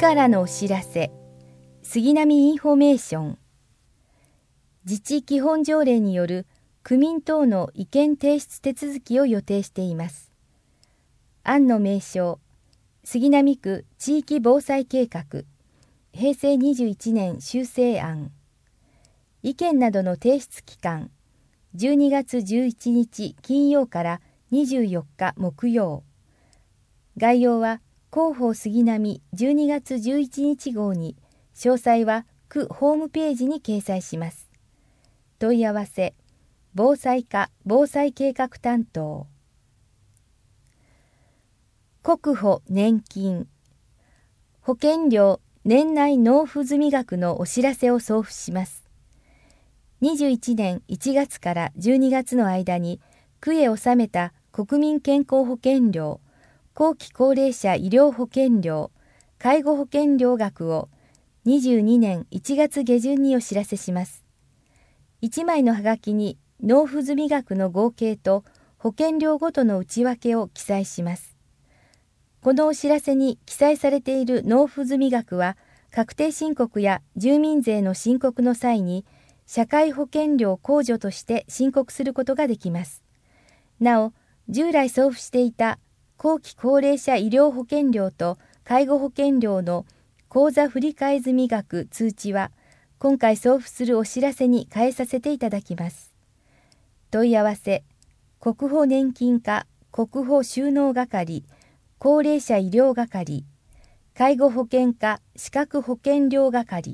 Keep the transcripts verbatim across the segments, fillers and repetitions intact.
からのお知らせ、杉並インフォメーション。自治基本条例による区民等の意見提出手続きを予定しています。案の名称、杉並区地域防災計画、へいせいにじゅういちねん修正案。意見などの提出期間、じゅうにがつじゅういちにち金曜からにじゅうよっか木曜。概要は広報杉並じゅうにがつじゅういちにち号に、詳細は区ホームページに掲載します。問い合わせ、防災課防災計画担当。国保年金。保険料年内納付済額のお知らせを送付します。にじゅういちねんいちがつからじゅうにがつの間に区へ納めた国民健康保険料、後期高齢者医療保険料、介護保険料額をにじゅうにねんいちがつげじゅんにお知らせします。いちまいのはがきに納付済額の合計と保険料ごとの内訳を記載します。このお知らせに記載されている納付済額は、確定申告や住民税の申告の際に、社会保険料控除として申告することができます。なお、従来送付していた後期高齢者医療保険料と介護保険料の口座振替済額通知は、今回送付するお知らせに変えさせていただきます。問い合わせ、国保年金課国保収納係、高齢者医療係、介護保険課資格保険料係。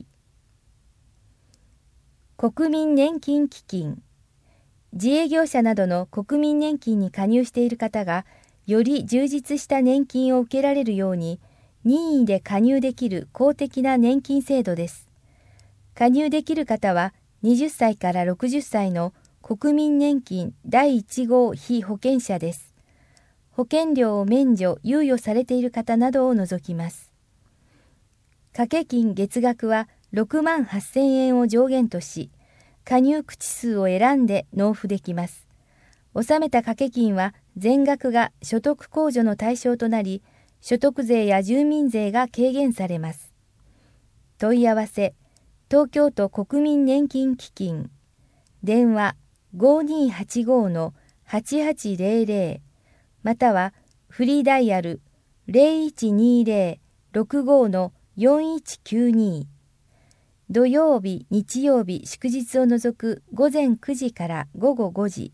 国民年金基金。自営業者などの国民年金に加入している方が、より充実した年金を受けられるように、任意で加入できる公的な年金制度です。加入できる方は、はたちからろくじゅっさいの国民年金だいいち号被保険者です。保険料を免除・猶予されている方などを除きます。掛け金月額はろくまんはっせんえんを上限とし、加入口数を選んで納付できます。納めた掛け金は全額が所得控除の対象となり、所得税や住民税が軽減されます。問い合わせ、東京都国民年金基金。電話ごにーはちごのはちはちぜろぜろ、またはフリーダイヤル ゼロいちにゼロ ろくごのよんいちきゅうに。土曜日、日曜日、祝日を除く午前くじから午後ごじ。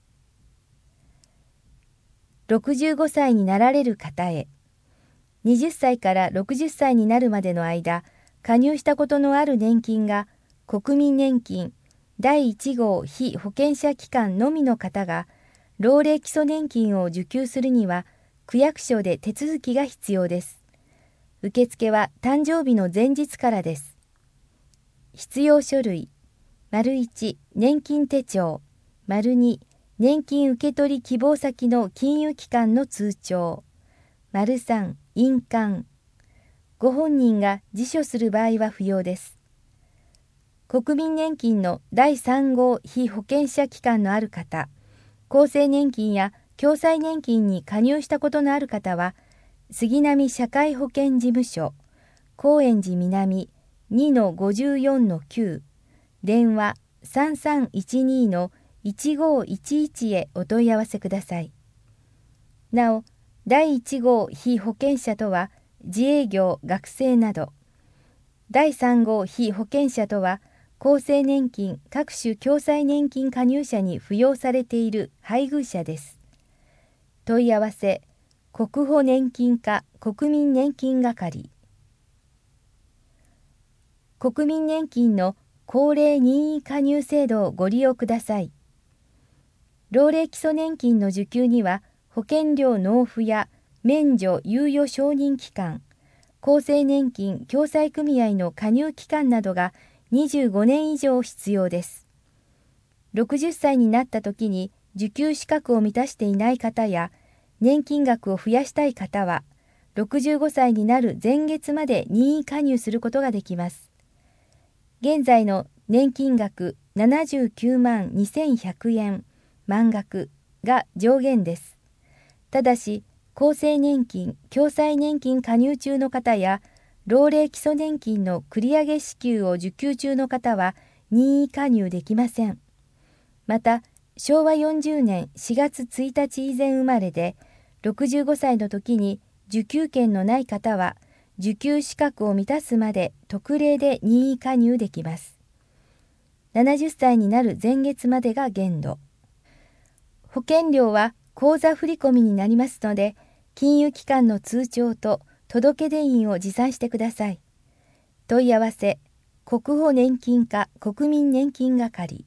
ろくじゅうごさいになられる方へ。はたちからろくじゅっさいになるまでの間、加入したことのある年金が国民年金だいいち号被保険者期間のみの方が、老齢基礎年金を受給するには、区役所で手続きが必要です。受付は誕生日の前日からです。必要書類、いち年金手帳、に年金受取希望先の金融機関の通帳、さん印鑑。ご本人が自書する場合は不要です。国民年金のだいさん号被保険者期間のある方、厚生年金や共済年金に加入したことのある方は、杉並社会保険事務所、高円寺南 にのごじゅうよんのきゅう、電話さんさんいちにのいちごいちいちへお問い合わせください。なお、だいいち号被保険者とは自営業・学生など、だいさん号被保険者とは厚生年金各種共済年金加入者に扶養されている配偶者です。問い合わせ、国保年金課国民年金係。国民年金の高齢任意加入制度をご利用ください。老齢基礎年金の受給には、保険料納付や免除猶予承認期間、厚生年金共済組合の加入期間などがにじゅうごねん以上必要です。ろくじゅっさいになった時に受給資格を満たしていない方や、年金額を増やしたい方は、ろくじゅうごさいになる前月まで任意加入することができます。現在の年金額ななじゅうきゅうまんにせんひゃくえん満額が上限です。ただし、厚生年金・共済年金加入中の方や、 老齢基礎年金の繰り上げ支給を受給中の方は任意加入できません。また、しょうわよんじゅうねんしがつついたち以前生まれで、ろくじゅうごさいの時に受給権のない方は、受給資格を満たすまで特例で任意加入できます。ななじゅっさいになる前月までが限度。保険料は口座振込になりますので、金融機関の通帳と届出印を持参してください。問い合わせ、国保年金課国民年金係。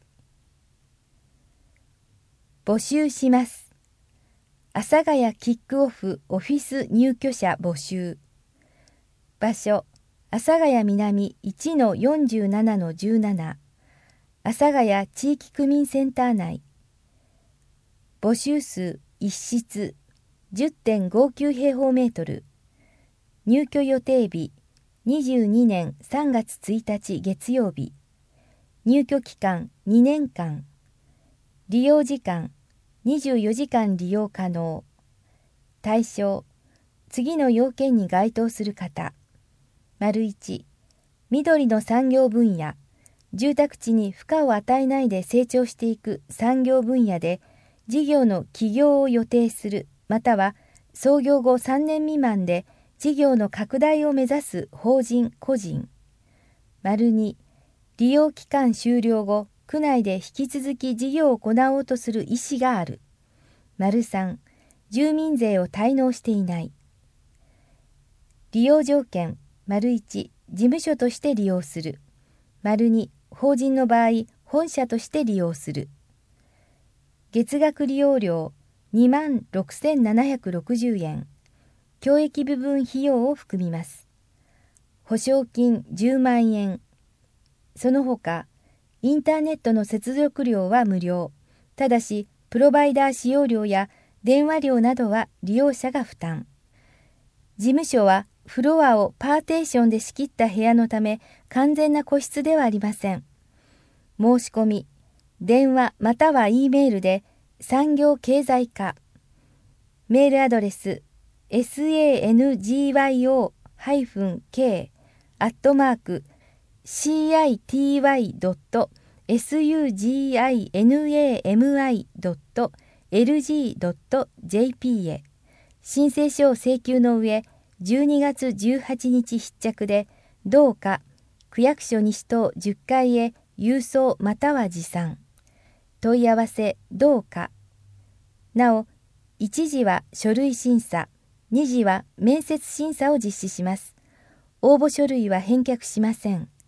募集します。阿佐ヶ谷キックオフオフィス入居者募集。場所、阿佐ヶ谷南 いちのよんじゅうななのじゅうなな、阿佐ヶ谷地域区民センター内。募集数一室 じゅってんごきゅう 平方メートル。入居予定日にじゅうにねんさんがつついたち月曜日。入居期間にねんかん。利用時間にじゅうよじかん利用可能。対象、次の要件に該当する方。丸いち、緑の産業分野、住宅地に負荷を与えないで成長していく産業分野で、事業の起業を予定する、または創業後さんねん未満で事業の拡大を目指す法人・個人。丸に、利用期間終了後、区内で引き続き事業を行おうとする意思がある。丸さん、住民税を滞納していない。利用条件、丸いち、事務所として利用する。丸に、法人の場合、本社として利用する。月額利用料にまんろくせんななひゃくろくじゅうえん。教育部分費用を含みます。保証金じゅうまんえん。その他、インターネットの接続料は無料。ただし、プロバイダー使用料や電話料などは利用者が負担。事務所はフロアをパーテーションで仕切った部屋のため完全な個室ではありません。申し込み、電話または E メールで産業経済課。メールアドレス エスエーエヌジーワイオー ケー アットマーク シーアイティーワイ ドット エスユージーアイエヌエーエムアイ ドット エルジー ドット ジェーピー へ申請書を請求の上、じゅうにがつじゅうはちにち必着で、どうか区役所西棟じゅっかいへ郵送または持参。問い合わせどうか。なお、いちじは書類審査、にじは面接審査を実施します。応募書類は返却しません。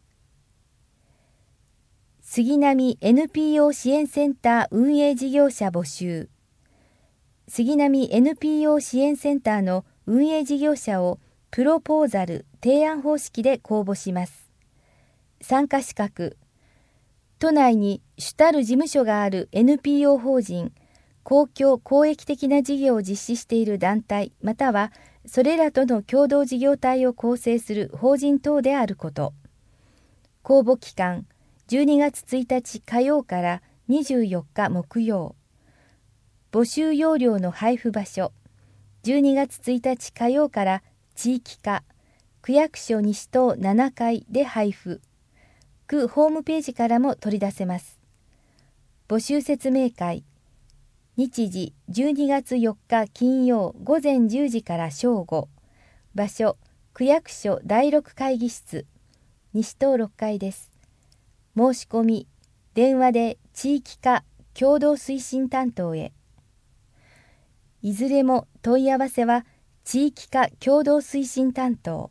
杉並 エヌピーオー 支援センター運営事業者募集。杉並 エヌピーオー 支援センターの運営事業者をプロポーザル提案方式で公募します。参加資格。都内に主たる事務所がある エヌピーオー 法人、公共公益的な事業を実施している団体またはそれらとの共同事業体を構成する法人等であること。公募期間じゅうにがつついたち火曜からにじゅうよっか木曜。募集要領の配布場所じゅうにがつついたち火曜から地域課区役所西棟ななかいで配布。区ホームページからも取り出せます。募集説明会日時じゅうにがつよっか金曜ごぜんじゅうじから正午。場所区役所だいろく会議室西棟ろっかいです。申し込み電話で地域課共同推進担当へ。いずれも問い合わせは地域課共同推進担当。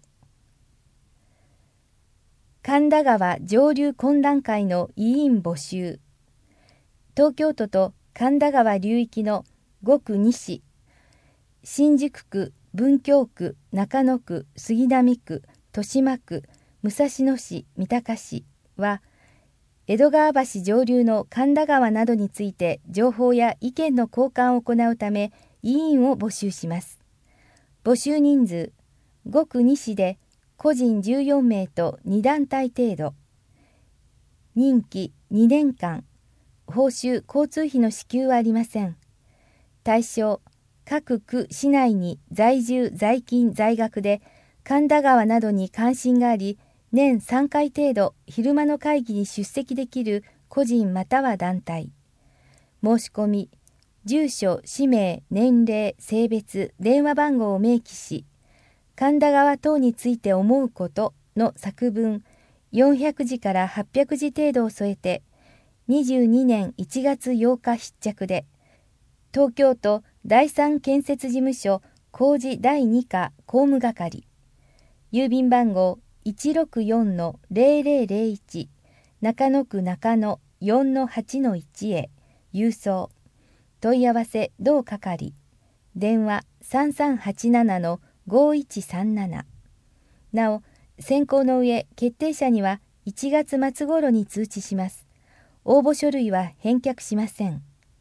神田川上流懇談会の委員募集。東京都と神田川流域のごく西、新宿区、文京区、中野区、杉並区、豊島区、武蔵野市、三鷹市は、江戸川橋上流の神田川などについて情報や意見の交換を行うため委員を募集します。募集人数、ごく西で個人じゅうよんめいとに団体程度。任期にねんかん。報酬・交通費の支給はありません。対象、各区市内に在住・在勤・在学で神田川などに関心があり、年さんかい程度昼間の会議に出席できる個人または団体。申し込み、住所、氏名、年齢、性別、電話番号を明記し、神田川等について思うことの作文よんひゃくじからはっぴゃくじ程度を添えて、にじゅうにねんいちがつようか必着で、東京都第三建設事務所工事だいに課工務係、郵便番号 いちろくよんのぜろぜろぜろいち 中野区中野 よんのはちのいち へ郵送。問い合わせ同係。電話 さんさんはちななのごいちさんなな。なお、選考の上、決定者にはいちがつ末頃に通知します。応募書類は返却しません。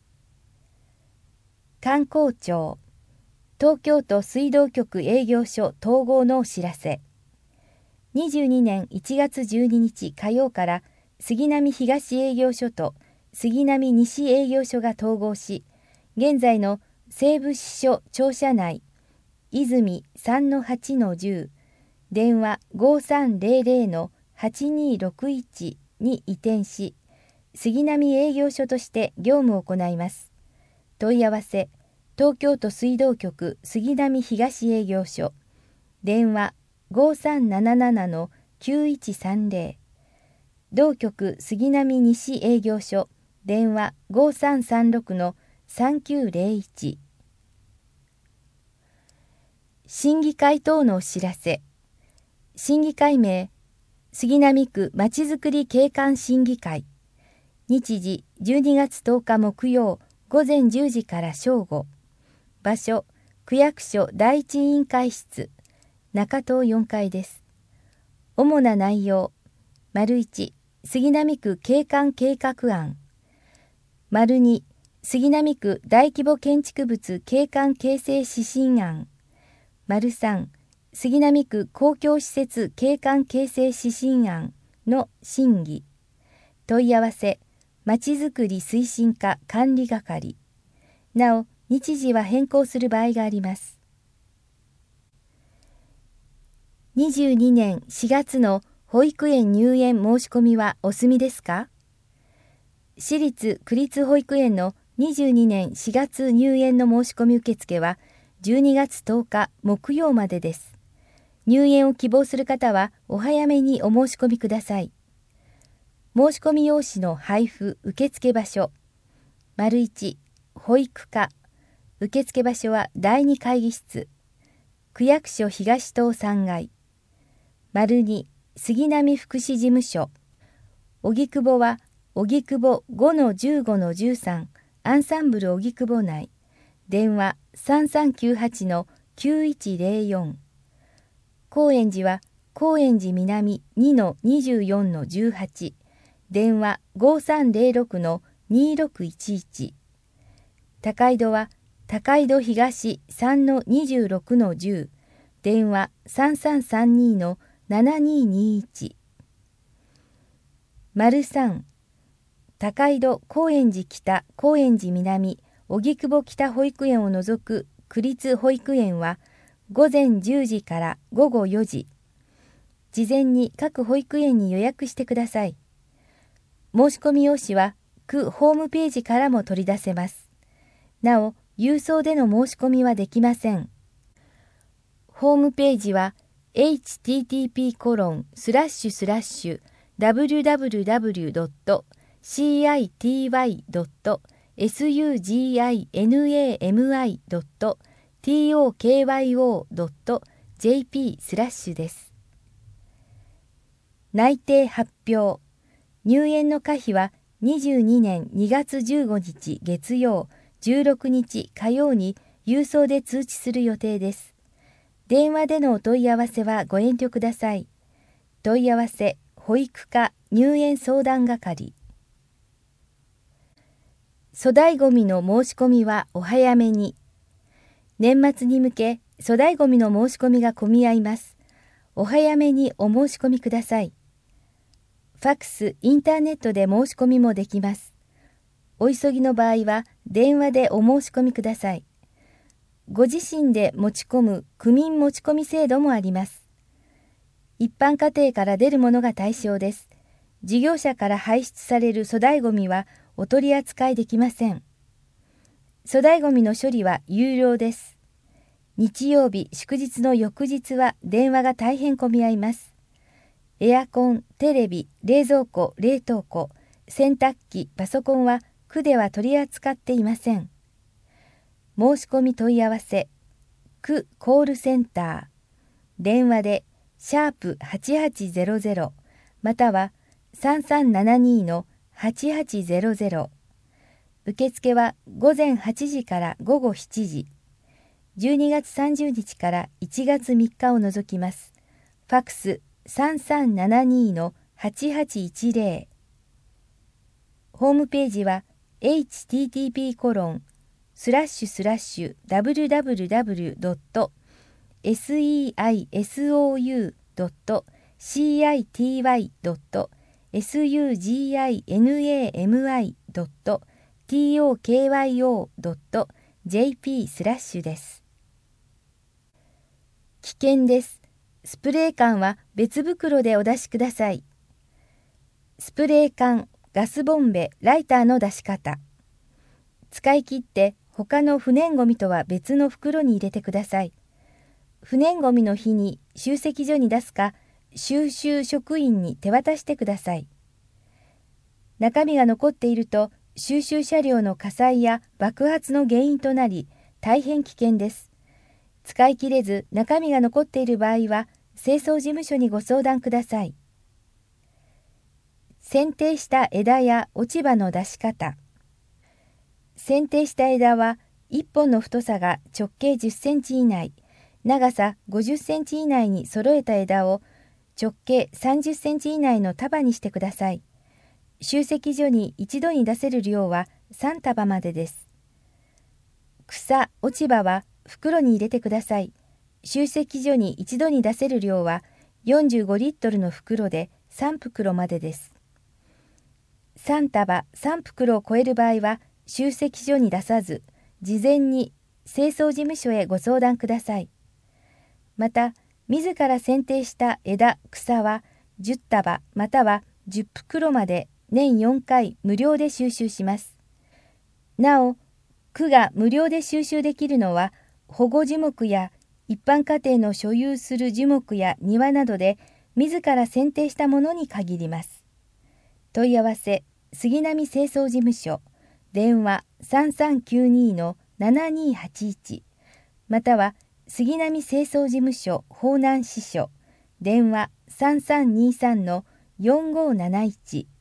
観光庁、東京都水道局営業所統合のお知らせ。にじゅうにねんいちがつじゅうににち火曜から杉並東営業所と杉並西営業所が統合し、現在の西部支所庁舎内、泉 さんのはちのじゅう、電話 ごさんぜろぜろのはちにろくいち に移転し、杉並営業所として業務を行います。問い合わせ、東京都水道局杉並東営業所、電話 ごさんななななのきゅういちさんぜろ、同局杉並西営業所、電話 ごさんさんろくのさんきゅうぜろいち。審議会等のお知らせ。審議会名、杉並区まちづくり景観審議会。日時じゅうにがつとおか木曜午前じゅうじから正午。場所、区役所第一委員会室、中東よんかいです。主な内容、丸いち、杉並区景観計画案。丸に、杉並区大規模建築物景観形成指針案。丸さん、杉並区公共施設景観形成指針案の審議。問い合わせ、まちづくり推進課管理係。なお、日時は変更する場合があります。にじゅうにねんしがつの保育園入園申し込みはお済みですか？私立区立保育園のにじゅうにねんしがつ入園の申し込み受付はじゅうにがつとおか木曜までです。入園を希望する方はお早めにお申し込みください。申し込み用紙の配布受付場所。丸いち、保育課。受付場所はだいに会議室。区役所東棟さんがい。丸に、杉並福祉事務所。荻窪は荻窪 ごのじゅうごのじゅうさん アンサンブル荻窪内。電話さんさんきゅうはちのきゅういちぜろよん。高円寺は高円寺南 にのにじゅうよんのじゅうはち。電話ごさんぜろろくのにろくいちいち。高井戸は高井戸東 さんのにじゅうろくのじゅう。電話さんさんさんにのななににいち。丸さん、高井戸高円寺北高円寺南荻窪北保育園を除く区立保育園は午前じゅうじから午後よじ。事前に各保育園に予約してください。申し込み用紙は区ホームページからも取り出せます。なお、郵送での申し込みはできません。ホームページは エイチティーティーピーコロンスラッシュスラッシュダブリューダブリューダブリュードットシーアイティーワイドットエスユージーアイエヌエーエムアイドットトーケーワイオードットジェーピー スラッシュです。内定発表。入園の可否はにじゅうにねんにがつじゅうごにち月曜、じゅうろくにち火曜に郵送で通知する予定です。電話でのお問い合わせはご遠慮ください。問い合わせ、保育課入園相談係。粗大ごみの申し込みはお早めに。年末に向け粗大ごみの申し込みが混み合います。お早めにお申し込みください。ファックス、インターネットで申し込みもできます。お急ぎの場合は電話でお申し込みください。ご自身で持ち込む区民持ち込み制度もあります。 一般家庭から出るものが対象です。事業者から排出される粗大ごみはお取り扱いできません。粗大ごみの処理は有料です。日曜日、祝日の翌日は電話が大変混み合います。エアコン、テレビ、冷蔵庫、冷凍庫、洗濯機、パソコンは区では取り扱っていません。申し込み問い合わせ、区コールセンター、電話でシャープはちはちゼロゼロまたはさんさんななにのはちはちゼロゼロ。受付は午前はちじから午後しちじ。じゅうにがつさんじゅうにちからいちがつみっかを除きます。ファックスさんさんななにのはちはちいちゼロ。ホームページは エイチティーティーピーコロンスラッシュスラッシュダブリュダブリュダブリュドットセイソウドットシーアイティーワイドットスユージーアイエヌエーエムアイドットティーオーケーワイオードットジェーピースラッシュです。危険です。スプレー缶は別袋でお出しください。スプレー缶、ガスボンベ、ライターの出し方。使い切って他の不燃ごみとは別の袋に入れてください。不燃ごみの日に集積所に出すか、収集職員に手渡してください。中身が残っていると、収集車両の火災や爆発の原因となり、大変危険です。使い切れず中身が残っている場合は、清掃事務所にご相談ください。剪定した枝や落ち葉の出し方。剪定した枝はいっぽんの太さが直径じゅっセンチ以内、長さごじゅっセンチ以内に揃えた枝を直径さんじゅっセンチ以内の束にしてください。集積所に一度に出せる量はさんたばまでです。草、落ち葉は袋に入れてください。集積所に一度に出せる量はよんじゅうごリットルの袋でさん袋までです。さんたばさん袋を超える場合は集積所に出さず、事前に清掃事務所へご相談ください。また、自ら剪定した枝、草はじゅったばまたはじゅっ袋まで年よんかい無料で収集します。なお、区が無料で収集できるのは、保護樹木や一般家庭の所有する樹木や庭などで自ら剪定したものに限ります。問い合わせ、杉並清掃事務所、電話さんさんきゅうにのななにはちいち、または杉並清掃事務所方南支所、電話さんさんにさんのよんごーなないち。